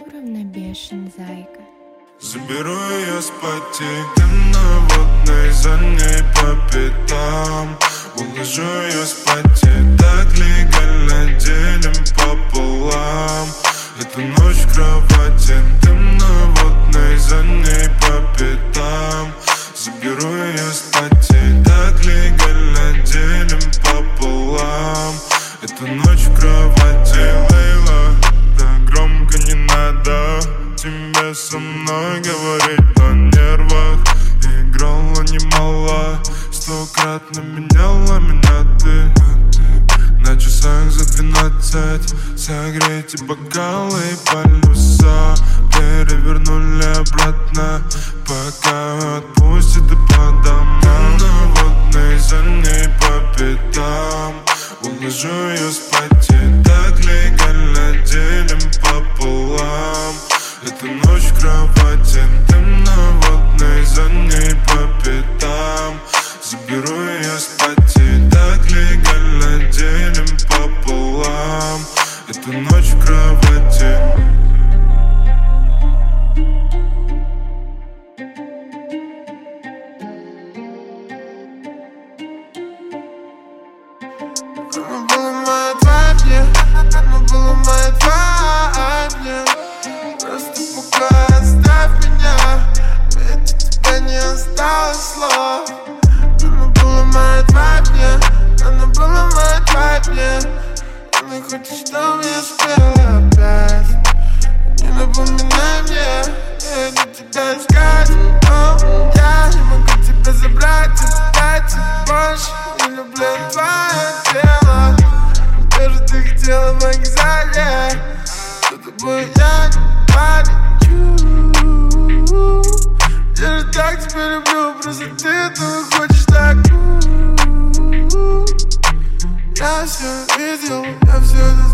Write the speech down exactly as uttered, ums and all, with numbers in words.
Артуровна Бешен Зайка. Заберу ее спать, и ты на водной, за ней по пятам. Уложу ее спать, и так легально делим пополам. Эту ночь в кровати, ты на водной, за ней по пятам. Заберу ее спать, и так легально делим пополам. Эту ночь в кровати, Лейла, так громко не надо тебе со мной говорить на нервах. Играла немало, стократно меняла меня ты. На часах за двенадцать, согрейте бокалы и полюса. Перевернули обратно, пока отпустит и по домам. На водной, за ней по пятам. Уложу ее спать, и так легально делим пополам. Эту ночь в кровати, ты на водной, за ней по пятам. Заберу ее спать, и так легально делим пополам. Эту ночь в кровати. Она была моя твоя, она была моя твоя. Просто пока оставь меня, ведь у тебя не осталось слов. Она была моя твоя, она была моя твоя. Она хочет, чтобы я спела опять. Не напоминай мне, я иду тебя искать. О, я не могу тебя забрать, отдать больше. Не люблю твое тело. Где же ты хотела в вокзале? За тобой я не полечу. Я же так тебя люблю, просто ты этого хочешь так. Я все видел, я все это